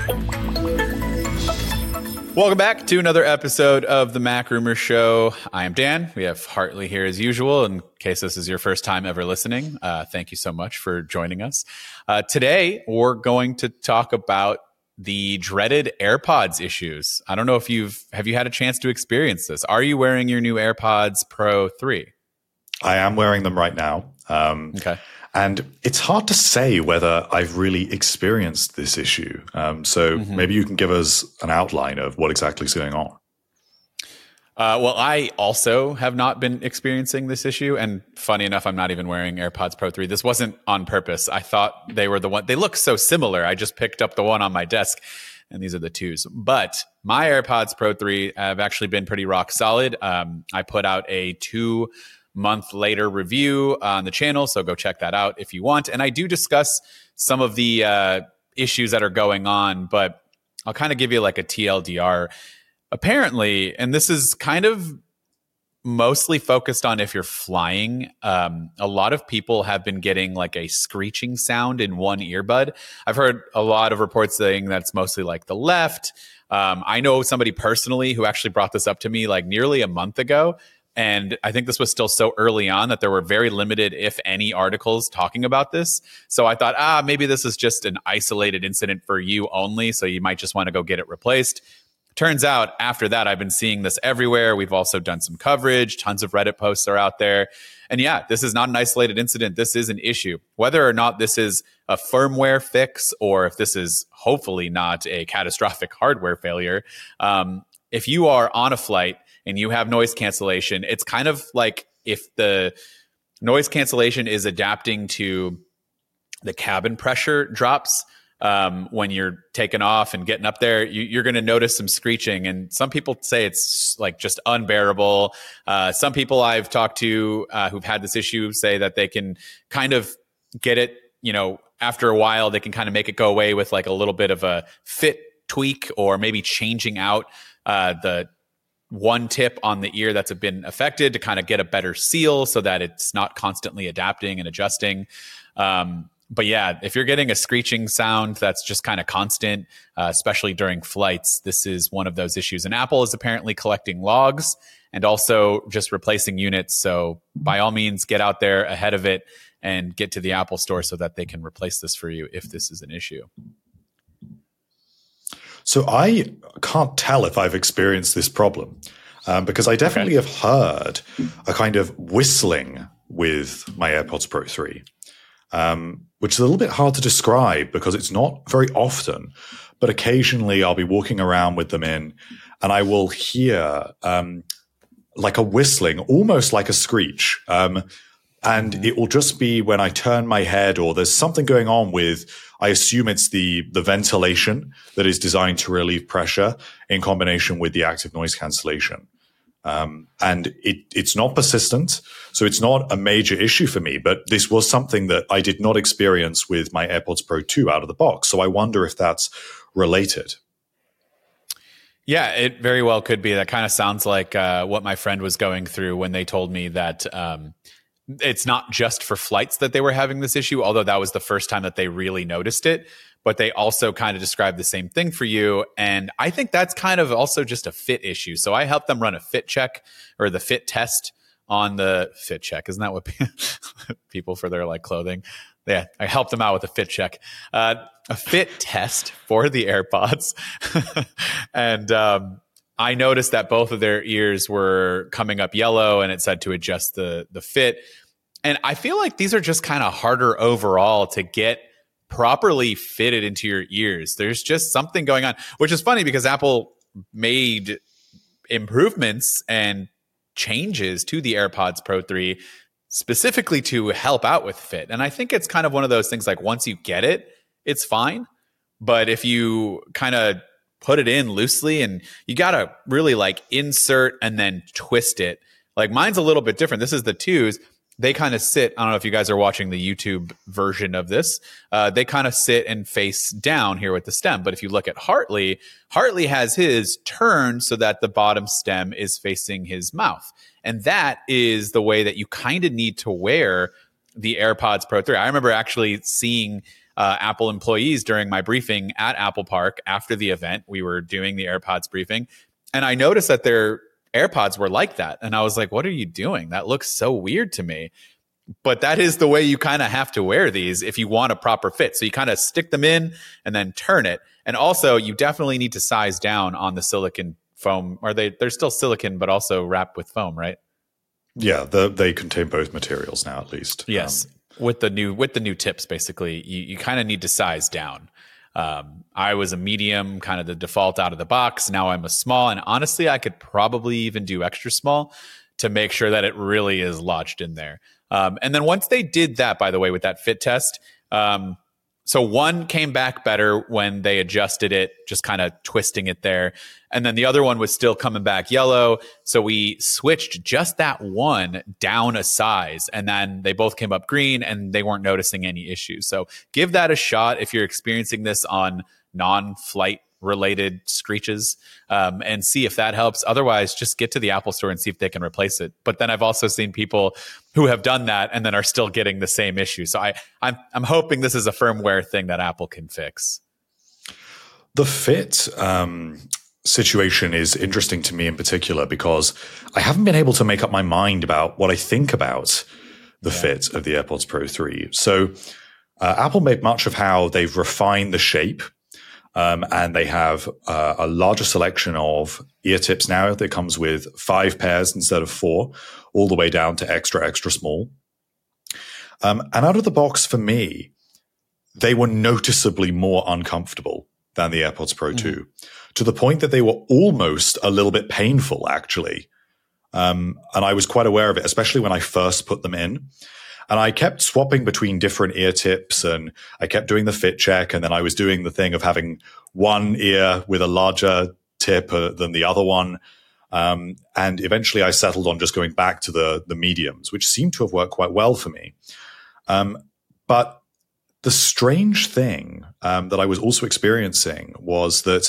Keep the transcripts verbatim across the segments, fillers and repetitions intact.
Welcome back to another episode of the Mac Rumor Show. I am Dan. We have Hartley here as usual. In case this is your first time ever listening, uh, thank you so much for joining us. Uh, today, we're going to talk about the dreaded AirPods issues. I don't know if you've have you had a chance to experience this. Are you wearing your new AirPods Pro three? I am wearing them right now. Um, okay. And it's hard to say whether I've really experienced this issue. Um, so mm-hmm. maybe you can give us an outline of what exactly is going on. Uh, well, I also have not been experiencing this issue. And funny enough, I'm not even wearing AirPods Pro three. This wasn't on purpose. I thought they were the one. They look so similar. I just picked up the one on my desk, and these are the twos. But my AirPods Pro three have actually been pretty rock solid. Um, I put out a two month later review on the channel, so go check that out if you want. And I do discuss some of the uh, issues that are going on, but I'll kind of give you like a T L D R. Apparently, and this is kind of mostly focused on if you're flying, um, a lot of people have been getting like a screeching sound in one earbud. I've heard a lot of reports saying that's mostly like the left. Um, I know somebody personally who actually brought this up to me like nearly a month ago. And I think this was still so early on that there were very limited, if any, articles talking about this. So I thought, ah, maybe this is just an isolated incident for you only. So you might just want to go get it replaced. Turns out after that, I've been seeing this everywhere. We've also done some coverage. Tons of Reddit posts are out there. And yeah, this is not an isolated incident. This is an issue. Whether or not this is a firmware fix or if this is hopefully not a catastrophic hardware failure, um, if you are on a flight and you have noise cancellation, it's kind of like if the noise cancellation is adapting to the cabin pressure drops um, when you're taking off and getting up there, you, you're going to notice some screeching. And some people say it's like just unbearable. Uh, some people I've talked to uh, who've had this issue say that they can kind of get it, you know, after a while, they can kind of make it go away with like a little bit of a fit tweak or maybe changing out uh, the one tip on the ear that's been affected to kind of get a better seal so that it's not constantly adapting and adjusting. Um, but yeah, if you're getting a screeching sound that's just kind of constant, uh, especially during flights, this is one of those issues. And Apple is apparently collecting logs and also just replacing units. So by all means, get out there ahead of it and get to the Apple store so that they can replace this for you if this is an issue. So I can't tell if I've experienced this problem um, because I definitely okay. have heard a kind of whistling with my AirPods Pro three, um, which is a little bit hard to describe because it's not very often, but occasionally I'll be walking around with them in and I will hear um, like a whistling, almost like a screech. Um, and mm-hmm. it will just be when I turn my head or there's something going on with, I assume it's the the ventilation that is designed to relieve pressure in combination with the active noise cancellation. Um, and it it's not persistent, so it's not a major issue for me. But this was something that I did not experience with my AirPods Pro two out of the box. So I wonder if that's related. Yeah, it very well could be. That kind of sounds like uh, what my friend was going through when they told me that um, it's not just for flights that they were having this issue, although that was the first time that they really noticed it. But they also kind of described the same thing for you. And I think that's kind of also just a fit issue. So I helped them run a fit check or the fit test on the fit check. Isn't that what people for their like clothing? Yeah, I helped them out with a fit check, uh, a fit test for the AirPods. and um, I noticed that both of their ears were coming up yellow and it said to adjust the the fit. And I feel like these are just kind of harder overall to get properly fitted into your ears. There's just something going on, which is funny because Apple made improvements and changes to the AirPods Pro three specifically to help out with fit. And I think it's kind of one of those things like once you get it, it's fine. But if you kind of put it in loosely and you got to really like insert and then twist it. Like mine's a little bit different. This is the twos. They kind of sit, I don't know if you guys are watching the YouTube version of this. Uh, they kind of sit and face down here with the stem. But if you look at Hartley, Hartley has his turned so that the bottom stem is facing his mouth. And that is the way that you kind of need to wear the AirPods Pro three. I remember actually seeing uh, Apple employees during my briefing at Apple Park after the event. We were doing the AirPods briefing, and I noticed that their AirPods were like that. And I was like, what are you doing? That looks so weird to me. But that is the way you kind of have to wear these if you want a proper fit. So you kind of stick them in and then turn it. And also, you definitely need to size down on the silicon foam. Are they? They're still silicon, but also wrapped with foam, right? Yeah, the, they contain both materials now, at least. Yes, um, with the new with the new tips, basically, you you kind of need to size down. Um, I was a medium, kind of the default out of the box. Now I'm a small, and honestly, I could probably even do extra small to make sure that it really is lodged in there. Um, and then once they did that, by the way, with that fit test, um, so one came back better when they adjusted it, just kind of twisting it there. And then the other one was still coming back yellow. So we switched just that one down a size, and then they both came up green and they weren't noticing any issues. So give that a shot if you're experiencing this on non-flight related screeches, um, and see if that helps. Otherwise, just get to the Apple Store and see if they can replace it. But then I've also seen people who have done that and then are still getting the same issue. So I, I'm I'm hoping this is a firmware thing that Apple can fix. The fit um, situation is interesting to me in particular because I haven't been able to make up my mind about what I think about the yeah. fit of the AirPods Pro three. So uh, Apple made much of how they've refined the shape. Um, and they have uh, a larger selection of ear tips now that comes with five pairs instead of four, all the way down to extra, extra small. Um, and out of the box, for me, they were noticeably more uncomfortable than the AirPods Pro mm-hmm. two, to the point that they were almost a little bit painful, actually. Um, and I was quite aware of it, especially when I first put them in. And I kept swapping between different ear tips, and I kept doing the fit check. And then I was doing the thing of having one ear with a larger tip uh, than the other one. Um, and eventually I settled on just going back to the, the mediums, which seemed to have worked quite well for me. Um, but the strange thing um, that I was also experiencing was that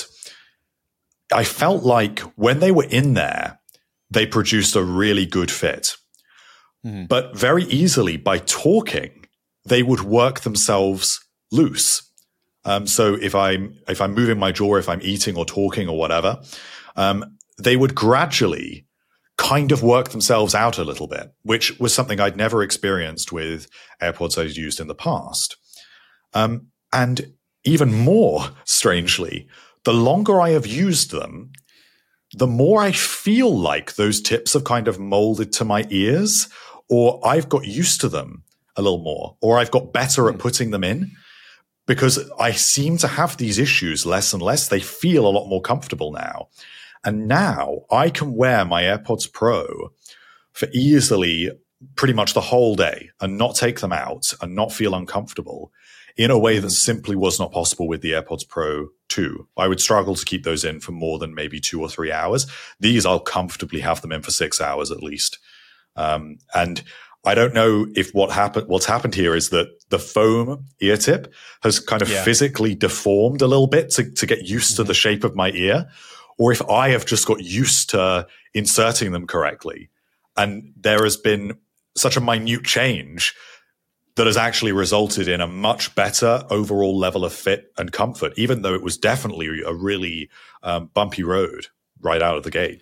I felt like when they were in there, they produced a really good fit. Mm-hmm. But very easily, by talking, they would work themselves loose. Um, so if I'm if I'm moving my jaw, if I'm eating or talking or whatever, um, they would gradually kind of work themselves out a little bit, which was something I'd never experienced with AirPods I'd used in the past. Um, and even more strangely, the longer I have used them, the more I feel like those tips have kind of molded to my ears, or I've got used to them a little more, or I've got better at putting them in, because I seem to have these issues less and less. They feel a lot more comfortable now. And now I can wear my AirPods Pro for easily pretty much the whole day and not take them out and not feel uncomfortable in a way that simply was not possible with the AirPods Pro two. I would struggle to keep those in for more than maybe two or three hours. These, I'll comfortably have them in for six hours at least. Um, and I don't know if what happened, what's happened here is that the foam ear tip has kind of yeah. physically deformed a little bit to, to get used mm-hmm. to the shape of my ear, or if I have just got used to inserting them correctly. And there has been such a minute change that has actually resulted in a much better overall level of fit and comfort, even though it was definitely a really um, bumpy road right out of the gate.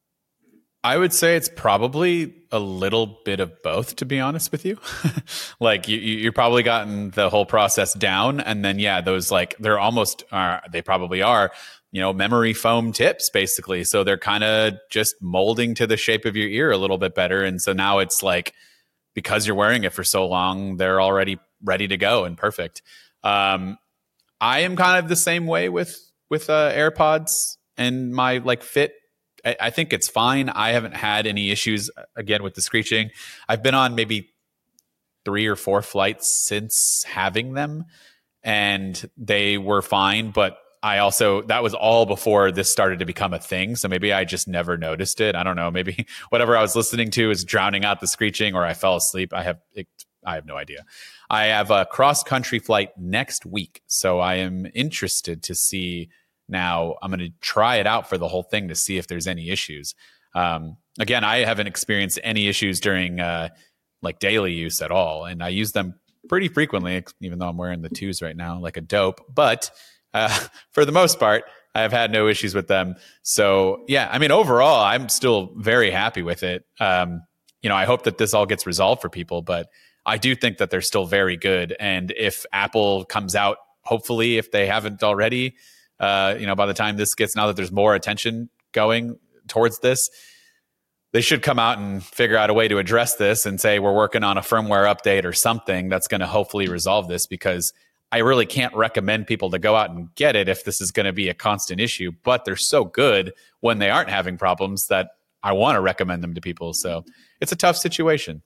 I would say it's probably a little bit of both, to be honest with you. Like you, you're probably gotten the whole process down, and then yeah, those like they're almost uh, they probably are, you know, memory foam tips basically. So they're kind of just molding to the shape of your ear a little bit better, and so now it's like because you're wearing it for so long, they're already ready to go and perfect. Um, I am kind of the same way with with uh, AirPods and my like fit. I think it's fine. I haven't had any issues, again, with the screeching. I've been on maybe three or four flights since having them, and they were fine. But I also, that was all before this started to become a thing. So maybe I just never noticed it. I don't know. Maybe whatever I was listening to is drowning out the screeching, or I fell asleep. I have, it, I have no idea. I have a cross-country flight next week, so I am interested to see. Now I'm going to try it out for the whole thing to see if there's any issues. Um, again, I haven't experienced any issues during uh, like daily use at all. And I use them pretty frequently, even though I'm wearing the twos right now like a dope. But uh, for the most part, I've had no issues with them. So yeah, I mean, overall, I'm still very happy with it. Um, you know, I hope that this all gets resolved for people, but I do think that they're still very good. And if Apple comes out, hopefully, if they haven't already, uh, you know, by the time this gets, now that there's more attention going towards this, they should come out and figure out a way to address this and say, we're working on a firmware update or something that's going to hopefully resolve this, because I really can't recommend people to go out and get it if this is going to be a constant issue. But they're so good when they aren't having problems that I want to recommend them to people. So it's a tough situation.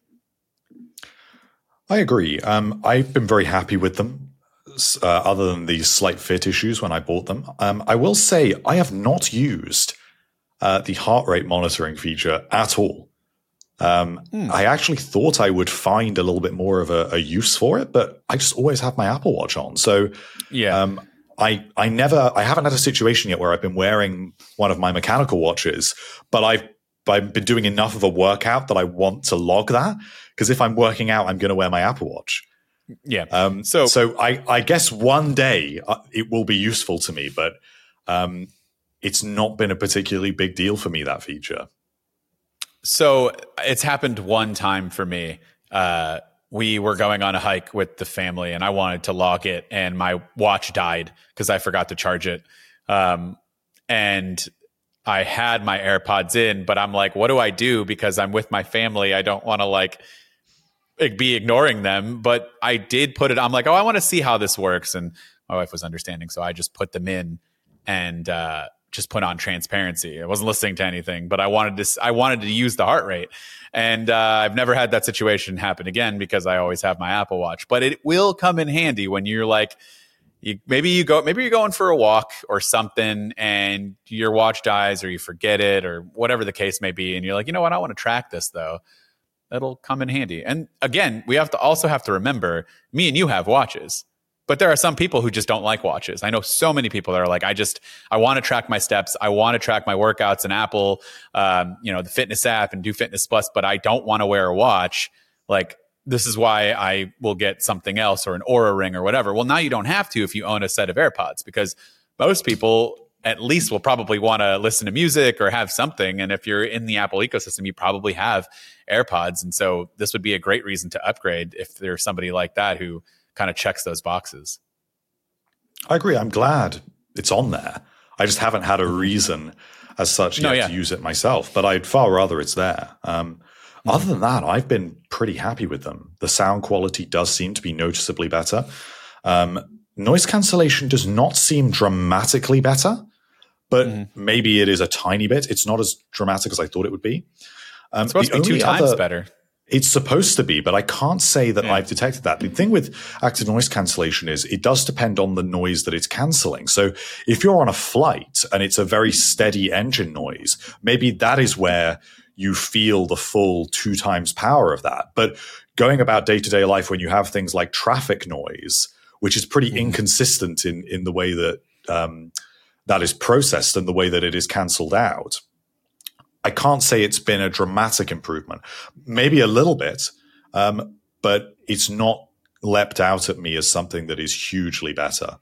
I agree. Um, I've been very happy with them, uh, other than these slight fit issues when I bought them. Um, I will say I have not used Uh, the heart rate monitoring feature at all. Um, mm. I actually thought I would find a little bit more of a, a use for it, but I just always have my Apple Watch on. So yeah, um, I I never I haven't had a situation yet where I've been wearing one of my mechanical watches, but I've I've been doing enough of a workout that I want to log that, because if I'm working out, I'm going to wear my Apple Watch. Yeah. Um, so so I I guess one day uh, it will be useful to me, but um, it's not been a particularly big deal for me, that feature. So it's happened one time for me. Uh, we were going on a hike with the family and I wanted to log it, and my watch died because I forgot to charge it. Um, and I had my AirPods in, but I'm like, what do I do? Because I'm with my family. I don't want to like be ignoring them, but I did put it. I'm like, oh, I want to see how this works. And my wife was understanding. So I just put them in and, uh, just put on transparency. I wasn't listening to anything, but I wanted to, I wanted to use the heart rate. And, uh, I've never had that situation happen again because I always have my Apple Watch, but it will come in handy when you're like, you, maybe you go, maybe you're going for a walk or something and your watch dies or you forget it or whatever the case may be. And you're like, you know what? I want to track this though. That'll come in handy. And again, we have to also have to remember, me and you have watches. But there are some people who just don't like watches. I know so many people that are like, I just, I want to track my steps. I want to track my workouts in Apple, um, you know, the fitness app and do Fitness Plus, but I don't want to wear a watch. Like, this is why I will get something else or an Oura Ring or whatever. Well, now you don't have to if you own a set of AirPods, because most people at least will probably want to listen to music or have something. And if you're in the Apple ecosystem, you probably have AirPods. And so this would be a great reason to upgrade if there's somebody like that who kind of checks those boxes. I agree. I'm glad it's on there. I just haven't had a reason as such yet no, yeah. to use it myself, but I'd far rather it's there. Um, mm-hmm. Other than that, I've been pretty happy with them. The sound quality does seem to be noticeably better. Um, noise cancellation does not seem dramatically better, but mm-hmm. maybe it is a tiny bit. It's not as dramatic as I thought it would be. Um, it's supposed to be two times other, better. It's supposed to be, but I can't say that yeah. I've detected that. The thing with active noise cancellation is it does depend on the noise that it's cancelling. So if you're on a flight and it's a very steady engine noise, maybe that is where you feel the full two times power of that. But going about day-to-day life when you have things like traffic noise, which is pretty mm. inconsistent in, in the way that um, that is processed and the way that it is cancelled out, I can't say it's been a dramatic improvement. Maybe a little bit, um, but it's not leapt out at me as something that is hugely better.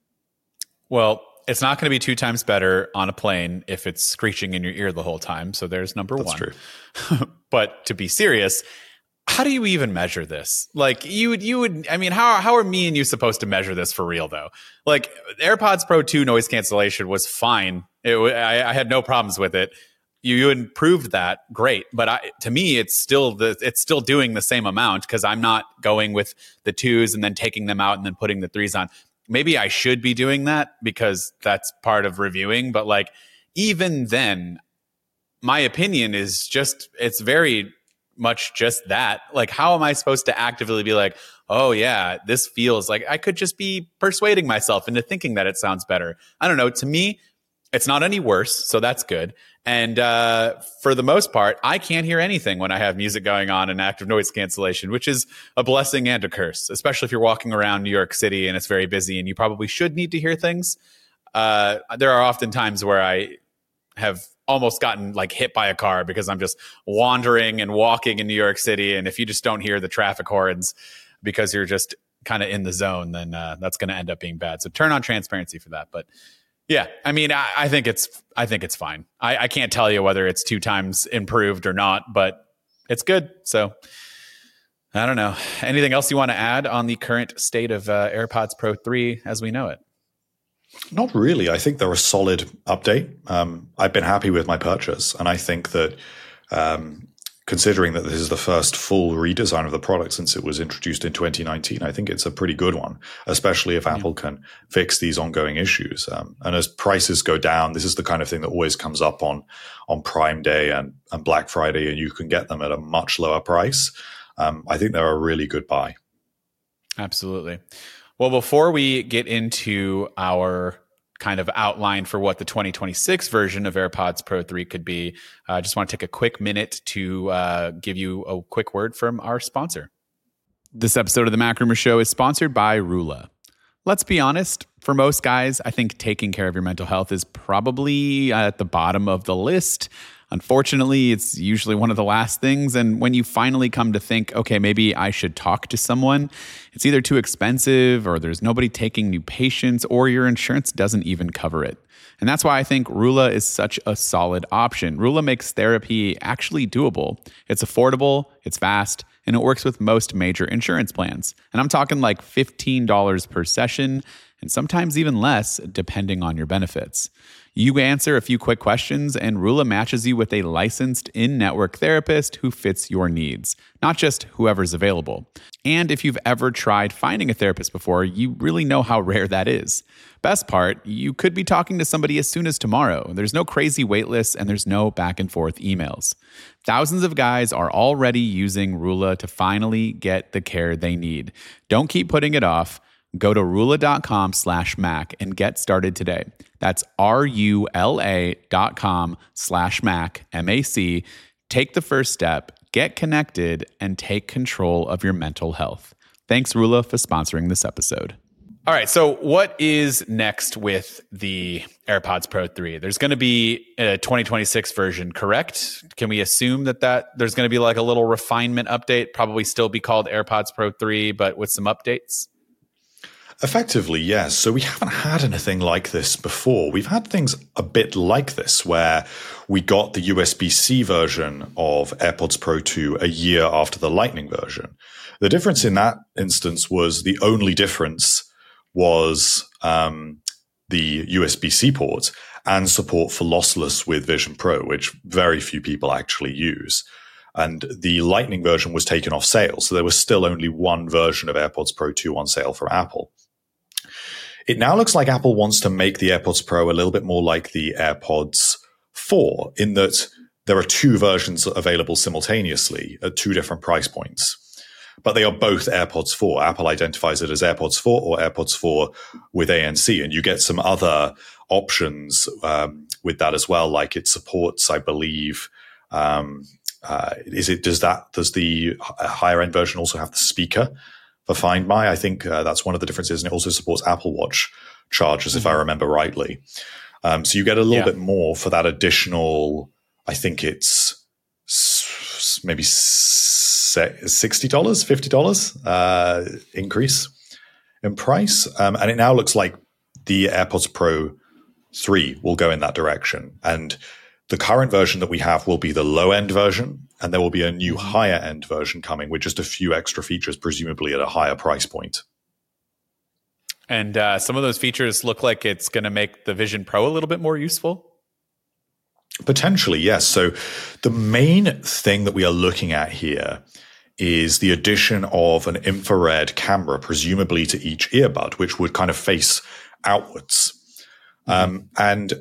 Well, it's not going to be two times better on a plane if it's screeching in your ear the whole time. So there's number That's one. True. But to be serious, how do you even measure this? Like you would, you would, I mean, how, how are me and you supposed to measure this for real though? Like AirPods Pro two noise cancellation was fine. It, I, I had no problems with it. You, you improved that, great. But I, to me, it's still the it's still doing the same amount because I'm not going with the twos and then taking them out and then putting the threes on. Maybe I should be doing that because that's part of reviewing. But like even then, my opinion is just it's very much just that. Like, how am I supposed to actively be like, oh yeah, this feels like I could just be persuading myself into thinking that it sounds better? I don't know. To me, it's not any worse, so that's good. And uh, for the most part, I can't hear anything when I have music going on in active noise cancellation, which is a blessing and a curse, especially if you're walking around New York City and it's very busy and you probably should need to hear things. Uh, there are often times where I have almost gotten like hit by a car because I'm just wandering and walking in New York City. And if you just don't hear the traffic horns, because you're just kind of in the zone, then uh, that's going to end up being bad. So turn on transparency for that. But yeah, I mean, I, I think it's I think it's fine. I, I can't tell you whether it's two times improved or not, but it's good. So I don't know. Anything else you want to add on the current state of uh, AirPods Pro three as we know it? Not really. I think they're a solid update. Um, I've been happy with my purchase, and I think that um, considering that this is the first full redesign of the product since it was introduced in twenty nineteen, I think it's a pretty good one, especially if yeah. Apple can fix these ongoing issues. Um, and as prices go down, this is the kind of thing that always comes up on on Prime Day and, and Black Friday, and you can get them at a much lower price. Um, I think they're a really good buy. Absolutely. Well, before we get into our kind of outline for what the twenty twenty-six version of AirPods Pro three could be, I uh, just want to take a quick minute to uh, give you a quick word from our sponsor. This episode of the Mac Rumor Show is sponsored by Rula. Let's be honest, for most guys, I think taking care of your mental health is probably at the bottom of the list. Unfortunately, it's usually one of the last things. And when you finally come to think, okay, maybe I should talk to someone, it's either too expensive or there's nobody taking new patients or your insurance doesn't even cover it. And that's why I think Rula is such a solid option. Rula makes therapy actually doable. It's affordable, it's fast, and it works with most major insurance plans. And I'm talking like fifteen dollars per session, and sometimes even less, depending on your benefits. You answer a few quick questions, and Rula matches you with a licensed in-network therapist who fits your needs, not just whoever's available. And if you've ever tried finding a therapist before, you really know how rare that is. Best part, you could be talking to somebody as soon as tomorrow. There's no crazy wait lists, and there's no back and forth emails. Thousands of guys are already using Rula to finally get the care they need. Don't keep putting it off. Go to rula.com slash Mac and get started today. That's R-U-L-A dot com slash Mac, M A C. Take the first step, get connected, and take control of your mental health. Thanks, Rula, for sponsoring this episode. All right, so what is next with the AirPods Pro three? There's going to be a twenty twenty-six version, correct? Can we assume that, that there's going to be like a little refinement update, probably still be called AirPods Pro three, but with some updates? Effectively, yes. So we haven't had anything like this before. We've had things a bit like this where we got the U S B-C version of AirPods Pro two a year after the Lightning version. The difference in that instance was the only difference was um, the U S B-C port and support for lossless with Vision Pro, which very few people actually use. And the Lightning version was taken off sale. So there was still only one version of AirPods Pro two on sale from Apple. It now looks like Apple wants to make the AirPods Pro a little bit more like the AirPods four, in that there are two versions available simultaneously at two different price points. But they are both AirPods four. Apple identifies it as AirPods four or AirPods four with A N C. And you get some other options um, with that as well, like it supports, I believe, um, uh, is it, does that, does the higher end version also have the speaker for Find My? I think uh, that's one of the differences. And it also supports Apple Watch chargers, mm-hmm. if I remember rightly. Um, so you get a little yeah. bit more for that additional, I think it's s- maybe sixty dollars, fifty dollars uh, increase in price. Um, and it now looks like the AirPods Pro three will go in that direction. And the current version that we have will be the low-end version, and there will be a new higher-end version coming with just a few extra features, presumably at a higher price point. And uh, some of those features look like it's going to make the Vision Pro a little bit more useful? Potentially, yes. So the main thing that we are looking at here is the addition of an infrared camera, presumably to each earbud, which would kind of face outwards. Mm-hmm. Um, and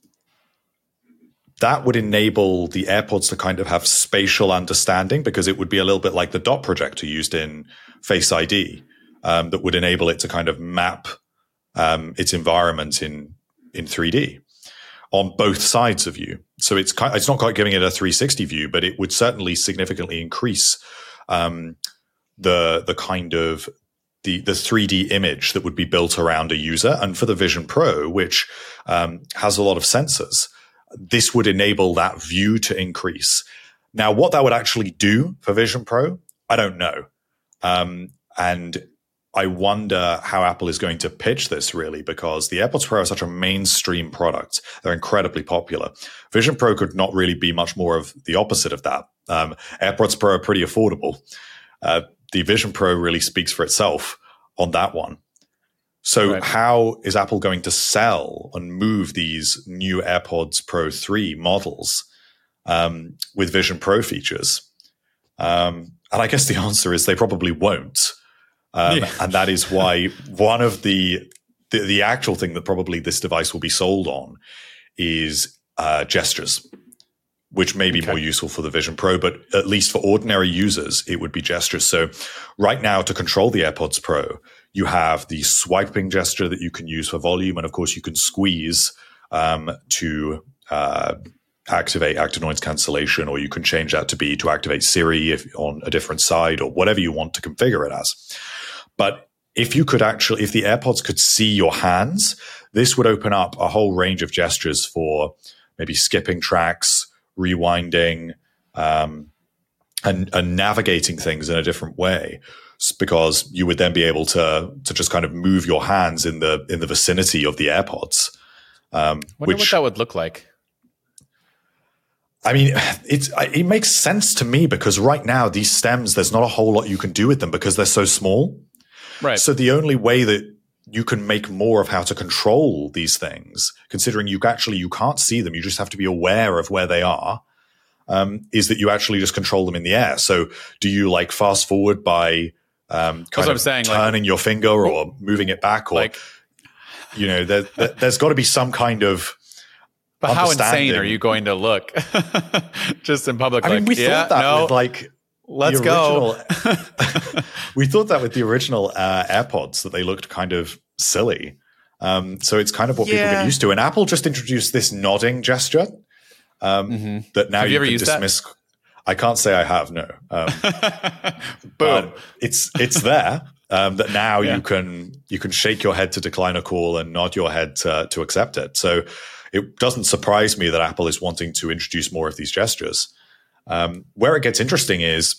that would enable the AirPods to kind of have spatial understanding, because it would be a little bit like the dot projector used in Face I D, um, that would enable it to kind of map um, its environment in in three D on both sides of you. So it's kind, it's not quite giving it a three sixty view, but it would certainly significantly increase um, the the kind of the the three D image that would be built around a user. And for the Vision Pro, which um, has a lot of sensors, this would enable that view to increase. Now, what that would actually do for Vision Pro, I don't know. Um, and I wonder how Apple is going to pitch this, really, because the AirPods Pro are such a mainstream product. They're incredibly popular. Vision Pro could not really be much more of the opposite of that. Um, AirPods Pro are pretty affordable. Uh, the Vision Pro really speaks for itself on that one. So right. How is Apple going to sell and move these new AirPods Pro three models um, with Vision Pro features? Um, and I guess the answer is they probably won't. Um, yeah. And that is why one of the, the the actual thing that probably this device will be sold on is uh, gestures, which may be okay. more useful for the Vision Pro, but at least for ordinary users, it would be gestures. So right now, to control the AirPods Pro, you have the swiping gesture that you can use for volume, and of course, you can squeeze um, to uh, activate active noise cancellation, or you can change that to be to activate Siri if on a different side, or whatever you want to configure it as. But if you could actually, if the AirPods could see your hands, this would open up a whole range of gestures for maybe skipping tracks, rewinding, um, and, and navigating things in a different way, because you would then be able to to just kind of move your hands in the in the vicinity of the AirPods. Um, I wonder which, what that would look like. I mean, it's it makes sense to me because right now these stems, there's not a whole lot you can do with them because they're so small. Right. So the only way that you can make more of how to control these things, considering you actually you can't see them, you just have to be aware of where they are, um, is that you actually just control them in the air. So do you like fast forward by um, kind of saying, turning like, your finger or moving it back, or like, you know, there, there, there's got to be some kind of. But how insane are you going to look just in public? I mean, like, we yeah, thought that no, with like. Let's original, go. We thought that with the original uh, AirPods, that they looked kind of silly. Um, so it's kind of what yeah. people get used to. And Apple just introduced this nodding gesture um, mm-hmm. that now have you, you ever can used dismiss. That? I can't say I have, no. Um, Boom. It's it's there. Um, that now yeah. you can you can shake your head to decline a call and nod your head to, to accept it. So it doesn't surprise me that Apple is wanting to introduce more of these gestures. Um, where it gets interesting is,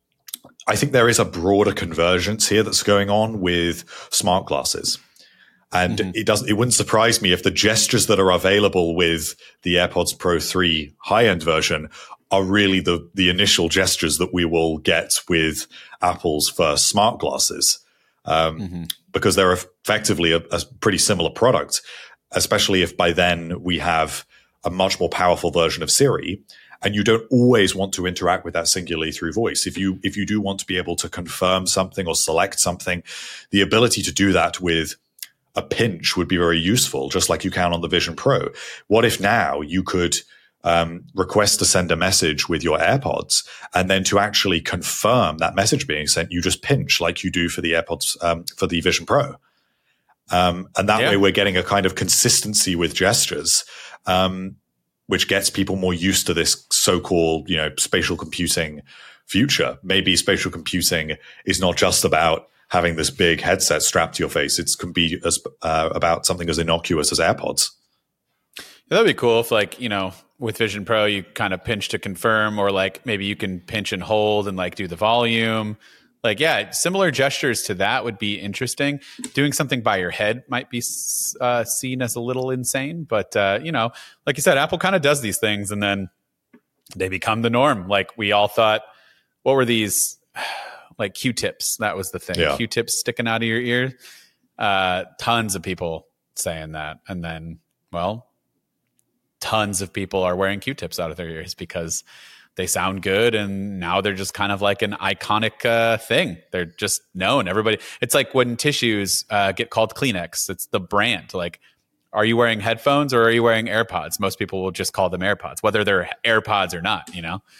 I think there is a broader convergence here that's going on with smart glasses. And mm-hmm. it doesn't, it wouldn't surprise me if the gestures that are available with the AirPods Pro three high-end version are really the, the initial gestures that we will get with Apple's first smart glasses. Um, mm-hmm. Because they're effectively a, a pretty similar product, especially if by then we have a much more powerful version of Siri. And you don't always want to interact with that singularly through voice. If you if you do want to be able to confirm something or select something, the ability to do that with a pinch would be very useful, just like you can on the Vision Pro. What if now you could um, request to send a message with your AirPods, and then to actually confirm that message being sent, you just pinch like you do for the AirPods, um, for the Vision Pro. Um, and that yeah. way we're getting a kind of consistency with gestures. Um, which gets people more used to this so-called, you know, spatial computing future. Maybe spatial computing is not just about having this big headset strapped to your face. It can be as uh, about something as innocuous as AirPods. That'd be cool if, like, you know, with Vision Pro, you kind of pinch to confirm, or like maybe you can pinch and hold and like do the volume. Like, yeah, similar gestures to that would be interesting. Doing something by your head might be uh, seen as a little insane, but uh, you know, like you said, Apple kind of does these things and then they become the norm. Like we all thought, what were these? Like Q-tips. That was the thing. Yeah. Q-tips sticking out of your ear. Uh, tons of people saying that, and then, well, tons of people are wearing Q-tips out of their ears because they sound good, and now they're just kind of like an iconic uh, thing. They're just known. Everybody. It's like when tissues uh, get called Kleenex. It's the brand. Like, are you wearing headphones or are you wearing AirPods? Most people will just call them AirPods, whether they're AirPods or not. You know.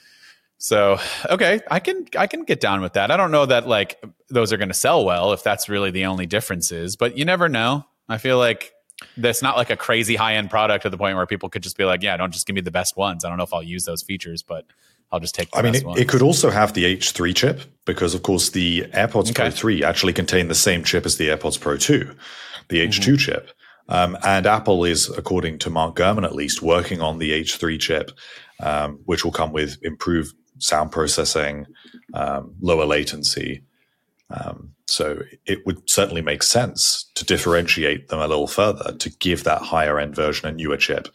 So okay, I can I can get down with that. I don't know that like those are going to sell well if that's really the only difference is, but you never know. I feel like that's not like a crazy high-end product to the point where people could just be like, yeah, don't just give me the best ones. I don't know if I'll use those features, but I'll just take the I mean, best it, ones. it could also have the H three chip because, of course, the AirPods okay. Pro three actually contain the same chip as the AirPods Pro two, the H two mm-hmm. chip. Um, and Apple is, according to Mark Gurman at least, working on the H three chip, um, which will come with improved sound processing, um, lower latency. Um, so it would certainly make sense to differentiate them a little further, to give that higher end version a newer chip.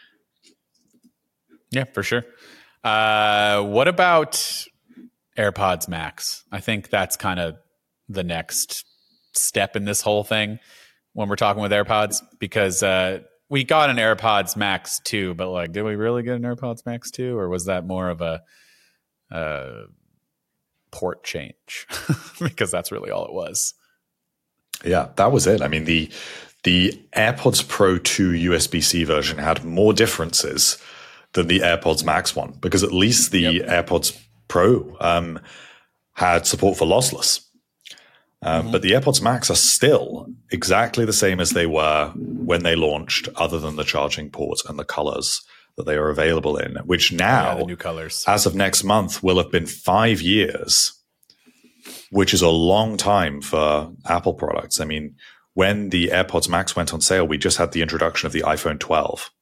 Yeah, for sure. Uh, what about AirPods Max? I think that's kind of the next step in this whole thing when we're talking with AirPods, because uh, we got an AirPods Max two, but like, did we really get an AirPods Max two, or was that more of a uh, port change? Because that's really all it was. Yeah, that was it. I mean, the the AirPods Pro two U S B C version had more differences than the AirPods Max one, because at least the yep. AirPods Pro um, had support for lossless. Um, mm-hmm. But the AirPods Max are still exactly the same as they were when they launched, other than the charging port and the colors that they are available in, which now, oh, yeah, the new colors, as of next month, will have been five years, which is a long time for Apple products. I mean, when the AirPods Max went on sale, we just had the introduction of the iPhone twelve.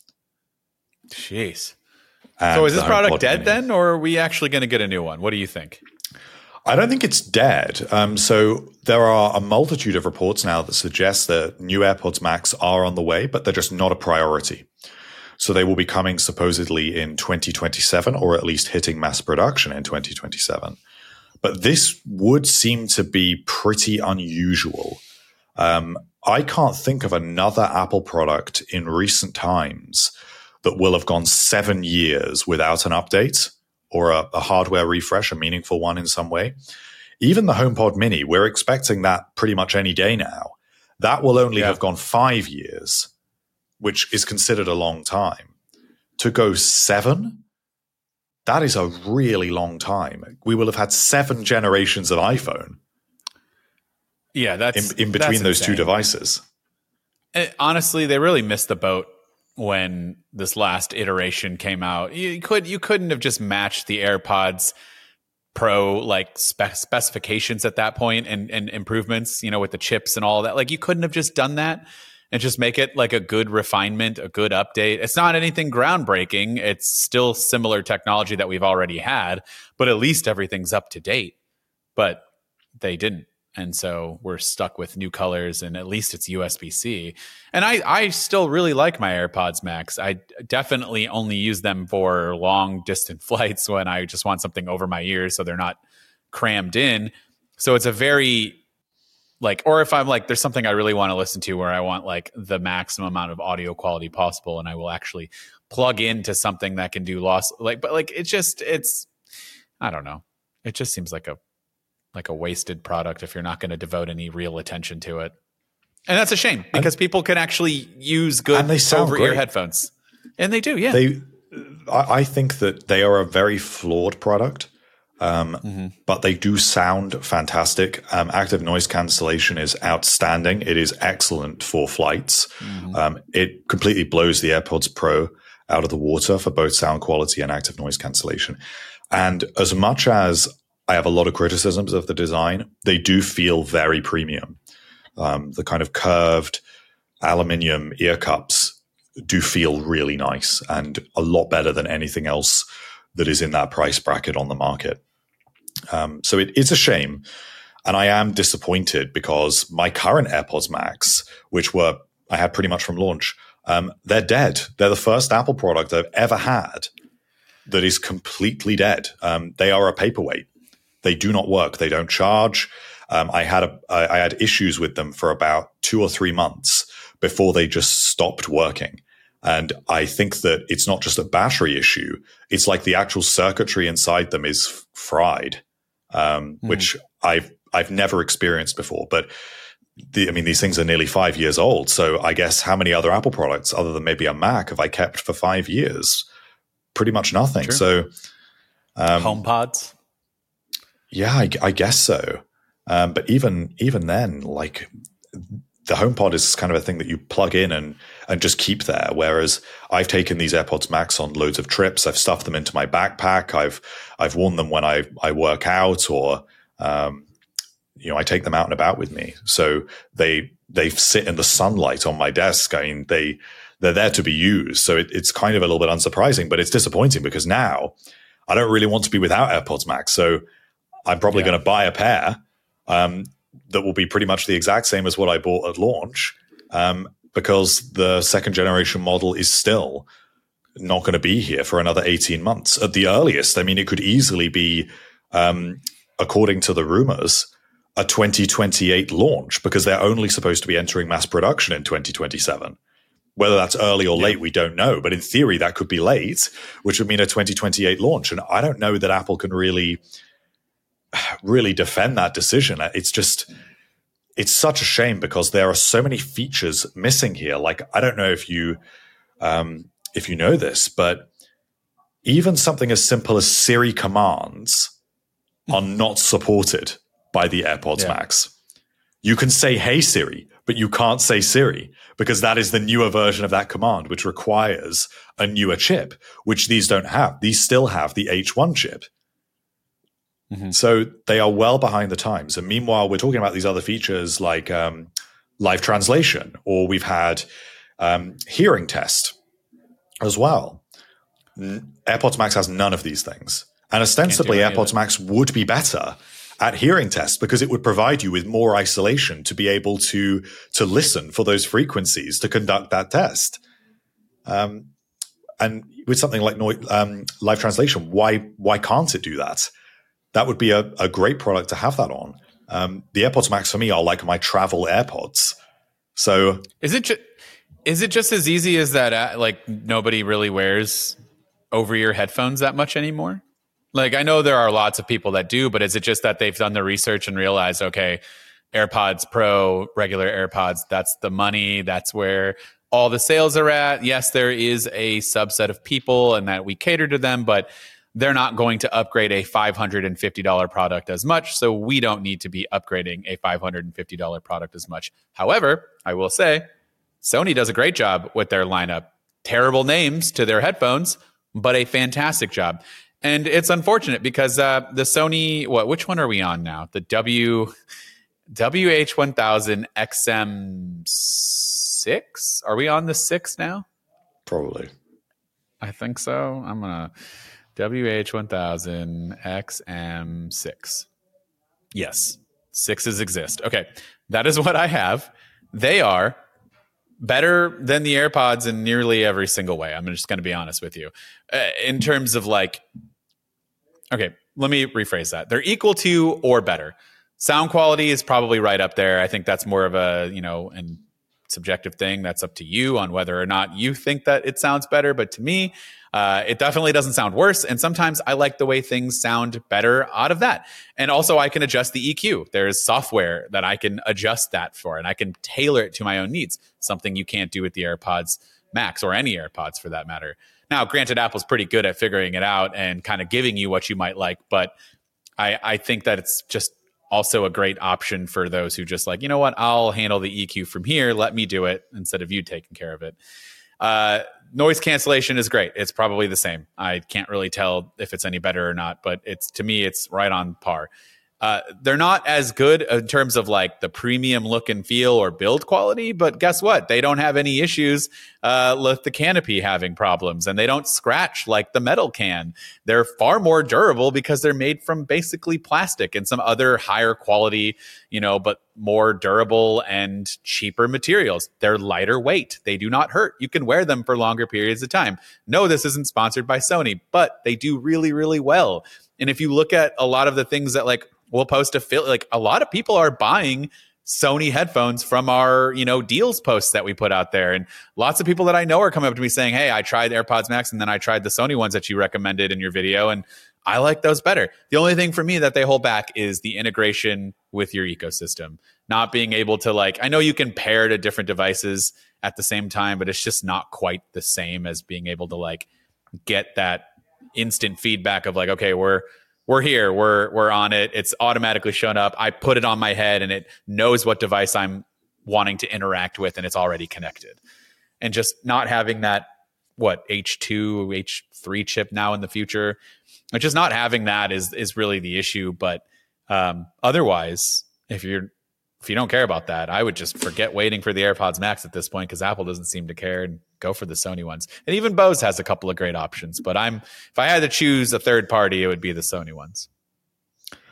Jeez. And so is this product dead Mini. then, or are we actually going to get a new one? What do you think? I don't think it's dead. Um, so there are a multitude of reports now that suggest that new AirPods Max are on the way, but they're just not a priority. So they will be coming supposedly in twenty twenty-seven, or at least hitting mass production in twenty twenty-seven. But this would seem to be pretty unusual. Um, I can't think of another Apple product in recent times that will have gone seven years without an update or a, a hardware refresh, a meaningful one in some way. Even the HomePod Mini, we're expecting that pretty much any day now. That will only yeah. have gone five years, which is considered a long time. To go seven, that is a really long time. We will have had seven generations of iPhone. Yeah, that's in, in between that's those insane. two devices. It, honestly, they really missed the boat when this last iteration came out. You could you couldn't have just matched the AirPods Pro like spec- specifications at that point and, and improvements, you know, with the chips and all that. Like, you couldn't have just done that and just make it like a good refinement, a good update. It's not anything groundbreaking. It's still similar technology that we've already had, but at least everything's up to date. But they didn't. And so we're stuck with new colors, and at least it's U S B C. And I, I still really like my AirPods Max. I definitely only use them for long distance flights when I just want something over my ears so they're not crammed in. So it's a very like, or if I'm like, there's something I really want to listen to where I want like the maximum amount of audio quality possible, and I will actually plug into something that can do loss. Like, but like, it's just, it's, I don't know. It just seems like a, like a wasted product if you're not going to devote any real attention to it. And that's a shame, because and, people can actually use good over-ear headphones. And they do, yeah. They, I think that they are a very flawed product, um, mm-hmm. but they do sound fantastic. Um, active noise cancellation is outstanding. It is excellent for flights. Mm-hmm. Um, it completely blows the AirPods Pro out of the water for both sound quality and active noise cancellation. And as much as I have a lot of criticisms of the design, they do feel very premium. Um, the kind of curved aluminium ear cups do feel really nice and a lot better than anything else that is in that price bracket on the market. Um, so it, it's a shame. And I am disappointed because my current AirPods Max, which were I had pretty much from launch, um, they're dead. They're the first Apple product I've ever had that is completely dead. Um, they are a paperweight. They do not work. They don't charge. Um, I had a, I had issues with them for about two or three months before they just stopped working. And I think that it's not just a battery issue. It's like the actual circuitry inside them is f- fried, um, mm. which I've I've never experienced before. But the, I mean, these things are nearly five years old. So I guess how many other Apple products, other than maybe a Mac, have I kept for five years? Pretty much nothing. True. So um, HomePods. Yeah, I, I guess so. Um, but even even then, like the HomePod is kind of a thing that you plug in and and just keep there. Whereas I've taken these AirPods Max on loads of trips. I've stuffed them into my backpack. I've I've worn them when I I work out, or um, you know, I take them out and about with me. So they they sit in the sunlight on my desk. I mean, they they're there to be used. So it, it's kind of a little bit unsurprising, but it's disappointing because now I don't really want to be without AirPods Max. So I'm probably yeah. going to buy a pair um, that will be pretty much the exact same as what I bought at launch, um, because the second generation model is still not going to be here for another eighteen months at the earliest. I mean, it could easily be, um, according to the rumors, a twenty twenty-eight launch, because they're only supposed to be entering mass production in twenty twenty-seven. Whether that's early or late, we don't know. But in theory, that could be late, which would mean a twenty twenty-eight launch. And I don't know that Apple can really, really defend that decision. It's just, it's such a shame because there are so many features missing here. Like, I don't know if you, um, if you know this, but even something as simple as Siri commands are not supported by the AirPods yeah. Max. You can say, "Hey Siri," but you can't say Siri because that is the newer version of that command, which requires a newer chip, which these don't have. These still have the H one chip. Mm-hmm. So they are well behind the times. And meanwhile, we're talking about these other features like um, live translation, or we've had um, hearing test as well. AirPods Max has none of these things. And ostensibly, AirPods Max would be better at hearing tests because it would provide you with more isolation to be able to to listen for those frequencies to conduct that test. Um, and with something like no, um, live translation, why why can't it do that? That would be a, a great product to have that on. Um, the AirPods Max for me are like my travel AirPods. So is it ju- is it just as easy as that? Uh, like nobody really wears over-ear headphones that much anymore? Like, I know there are lots of people that do, but is it just that they've done the research and realized, okay, AirPods Pro, regular AirPods, that's the money. That's where all the sales are at. Yes, there is a subset of people and that we cater to them, but they're not going to upgrade a five hundred fifty dollars product as much. So we don't need to be upgrading a five hundred fifty dollars product as much. However, I will say Sony does a great job with their lineup. Terrible names to their headphones, but a fantastic job. And it's unfortunate because uh, the Sony, what? Which one are we on now? The W W H one thousand X M six? Are we on the six now? Probably. I think so. I'm gonna W H one thousand X M six. Yes, sixes exist. Okay, that is what I have. They are better than the AirPods in nearly every single way. I'm just going to be honest with you. Uh, in terms of like, okay, let me rephrase that. They're equal to or better. Sound quality is probably right up there. I think that's more of a, you know, an subjective thing. That's up to you on whether or not you think that it sounds better. But to me, uh, it definitely doesn't sound worse. And sometimes I like the way things sound better out of that. And also I can adjust the E Q. There's software that I can adjust that for, and I can tailor it to my own needs. Something you can't do with the AirPods Max or any AirPods for that matter. Now, granted, Apple's pretty good at figuring it out and kind of giving you what you might like. But I, I think that it's just also a great option for those who just like, you know what, I'll handle the E Q from here. Let me do it instead of you taking care of it. Uh, noise cancellation is great. It's probably the same. I can't really tell if it's any better or not, but it's to me, it's right on par. Uh, they're not as good in terms of like the premium look and feel or build quality, but guess what? They don't have any issues uh, with the canopy having problems, and they don't scratch like the metal can. They're far more durable because they're made from basically plastic and some other higher quality, you know, but more durable and cheaper materials. They're lighter weight. They do not hurt. You can wear them for longer periods of time. No, this isn't sponsored by Sony, but they do really, really well. And if you look at a lot of the things that like, we'll post a feel like a lot of people are buying Sony headphones from our, you know, deals posts that we put out there. And lots of people that I know are coming up to me saying, hey, I tried AirPods Max and then I tried the Sony ones that you recommended in your video, and I like those better. The only thing for me that they hold back is the integration with your ecosystem. Not being able to like, I know you can pair to different devices at the same time, but it's just not quite the same as being able to like get that instant feedback of like, okay, we're We're here. We're we're on it. It's automatically shown up. I put it on my head and it knows what device I'm wanting to interact with, and it's already connected. And just not having that, what, H two, H three chip now in the future, and just not having that is is really the issue. But um, otherwise, if you're if you don't care about that, I would just forget waiting for the AirPods Max at this point because Apple doesn't seem to care, and go for the Sony ones. And even Bose has a couple of great options. But I'm if I had to choose a third party, it would be the Sony ones.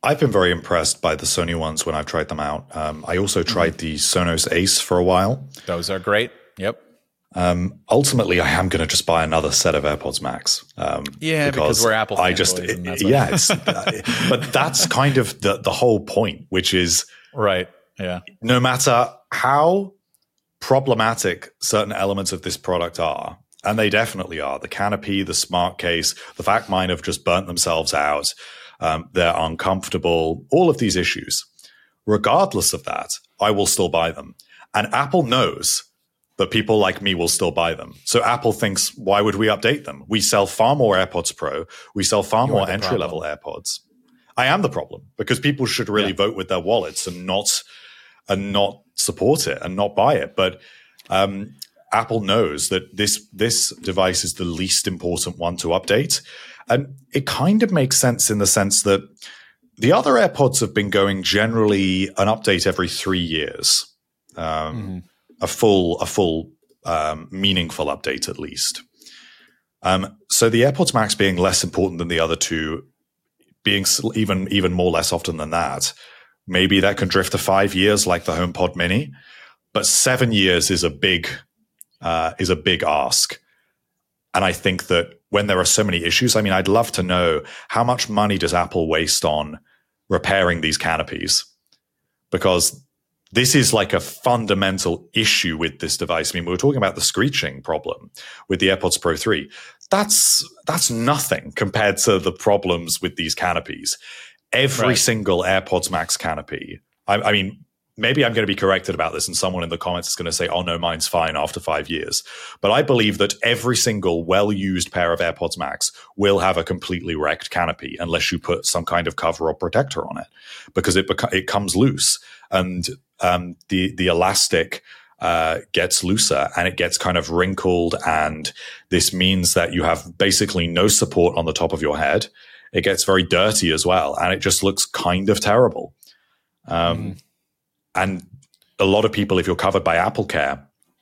I've been very impressed by the Sony ones when I've tried them out. Um, I also tried mm-hmm. the Sonos Ace for a while. Those are great. Yep. Um, ultimately, I am going to just buy another set of AirPods Max. Um, yeah, because, because we're Apple I just, it, yeah, it's, but that's kind of the, the whole point, which is right. Yeah. No matter how problematic certain elements of this product are, and they definitely are, the canopy, the smart case, the fact mine have just burnt themselves out, um, they're uncomfortable, all of these issues. Regardless of that, I will still buy them. And Apple knows that people like me will still buy them. So Apple thinks, why would we update them? We sell far more AirPods Pro. We sell far You're more entry-level AirPods. I am the problem because people should really yeah. vote with their wallets and not and not support it and not buy it. But um, Apple knows that this this device is the least important one to update. And it kind of makes sense in the sense that the other AirPods have been going generally an update every three years. Um, mm-hmm. A full, a full, um, meaningful update at least. Um, so the AirPods Max being less important than the other two, being even even more less often than that, maybe that can drift to five years like the HomePod Mini, but seven years is a big uh, is a big ask. And I think that when there are so many issues, I mean, I'd love to know how much money does Apple waste on repairing these canopies, because this is like a fundamental issue with this device. I mean, we were talking about the screeching problem with the AirPods Pro three. That's that's nothing compared to the problems with these canopies. Every right. single AirPods Max canopy, I, I mean, maybe I'm going to be corrected about this and someone in the comments is going to say, oh, no, mine's fine after five years. But I believe that every single well-used pair of AirPods Max will have a completely wrecked canopy unless you put some kind of cover or protector on it, because it beca- it comes loose. And um, the the elastic uh, gets looser and it gets kind of wrinkled. And this means that you have basically no support on the top of your head. It gets very dirty as well. And it just looks kind of terrible. Um, mm. And a lot of people, if you're covered by Apple Care,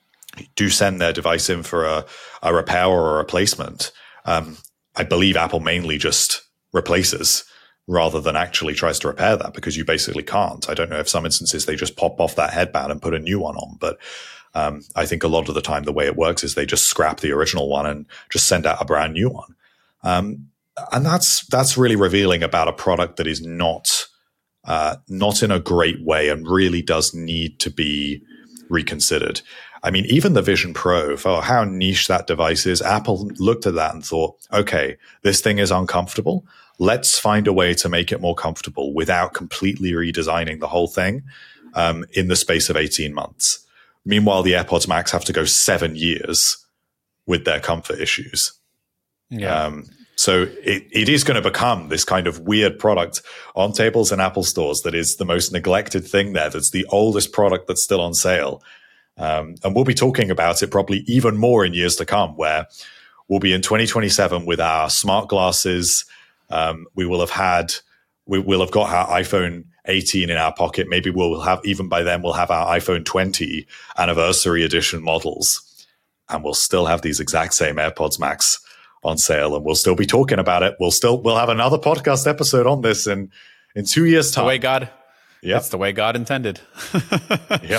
do send their device in for a, a repair or a replacement. Um, I believe Apple mainly just replaces rather than actually tries to repair that, because you basically can't. I don't know if some instances they just pop off that headband and put a new one on. But um, I think a lot of the time the way it works is they just scrap the original one and just send out a brand new one. Um, and that's that's really revealing about a product that is not uh, not in a great way and really does need to be reconsidered. I mean, even the Vision Pro, for how niche that device is, Apple looked at that and thought, okay, this thing is uncomfortable. Let's find a way to make it more comfortable without completely redesigning the whole thing um, in the space of eighteen months. Meanwhile, the AirPods Max have to go seven years with their comfort issues. Yeah. Um, so it, it is going to become this kind of weird product on tables in Apple stores that is the most neglected thing there. That's the oldest product that's still on sale. Um, and we'll be talking about it probably even more in years to come, where we'll be in twenty twenty-seven with our smart glasses. Um, we will have had, we will have got our iPhone eighteen in our pocket. Maybe we'll have, even by then, we'll have our iPhone twenty anniversary edition models. And we'll still have these exact same AirPods Max on sale. And we'll still be talking about it. We'll still, we'll have another podcast episode on this in, in two years' time. The way God, yeah, it's the way God intended. Yeah.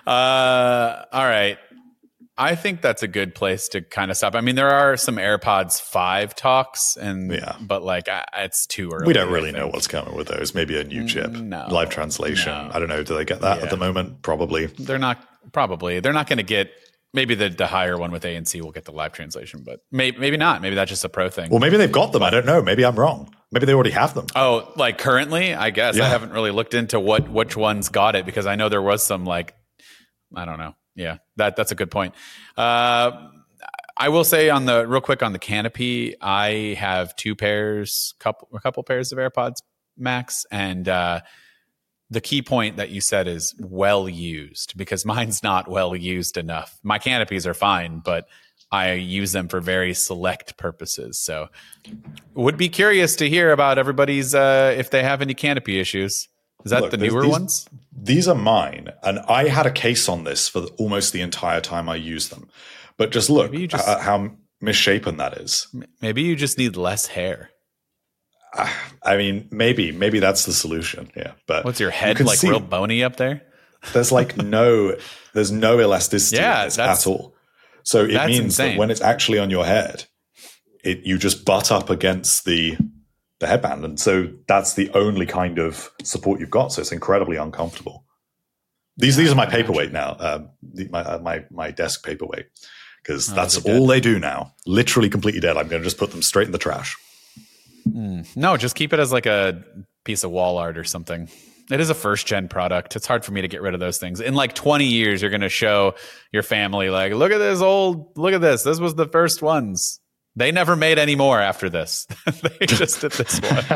Uh, all right. I think that's a good place to kind of stop. I mean, there are some AirPods five talks, and yeah. but like I, it's too early. We don't really know what's coming with those. Maybe a new chip, no, live translation. No. I don't know. Do they get that yeah. at the moment? Probably. They're not. Probably they're not going to get. Maybe the, the higher one with A N C will get the live translation, but maybe maybe not. Maybe that's just a pro thing. Well, maybe they've got them. I don't know. Maybe I'm wrong. Maybe they already have them. Oh, like currently, I guess. Yeah. I haven't really looked into what which ones got it, because I know there was some like, I don't know. Yeah, that that's a good point. Uh, I will say on the real quick on the canopy, I have two pairs, couple a couple pairs of AirPods Max, and uh, the key point that you said is well used, because mine's not well used enough. My canopies are fine, but I use them for very select purposes. So, would be curious to hear about everybody's uh, if they have any canopy issues. Is that Look, the newer these, ones? These are mine. And I had a case on this for the, almost the entire time I used them. But just look just, at how misshapen that is. Maybe you just need less hair. I mean, maybe, maybe that's the solution. Yeah. But what's your head you like see, real bony up there? There's like no, there's no elasticity yeah, in this at all. So it means insane. that when it's actually on your head, it you just butt up against the the headband, and so that's the only kind of support you've got. So it's incredibly uncomfortable. These these are my paperweight now, um, the, my uh, my my desk paperweight, because oh, that's all they do now. Literally completely dead. I'm going to just put them straight in the trash. Mm. No, just keep it as like a piece of wall art or something. It is a first gen product. It's hard for me to get rid of those things. In like twenty years, you're going to show your family, like, look at this old, look at this. This was the first ones. They never made any more after this. They just did this one.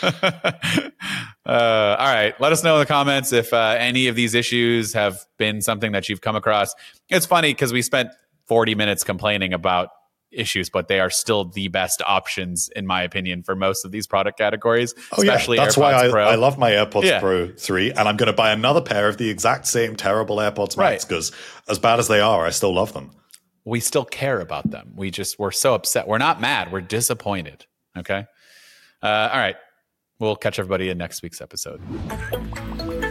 uh, all right. Let us know in the comments if uh, any of these issues have been something that you've come across. It's funny because we spent forty minutes complaining about issues, but they are still the best options, in my opinion, for most of these product categories. Oh, especially yeah. That's AirPods why I, Pro. I love my AirPods yeah. Pro three, and I'm going to buy another pair of the exact same terrible AirPods Max because, right. as bad as they are, I still love them. We still care about them. We just, we're so upset. We're not mad. We're disappointed. Okay. Uh, all right. We'll catch everybody in next week's episode.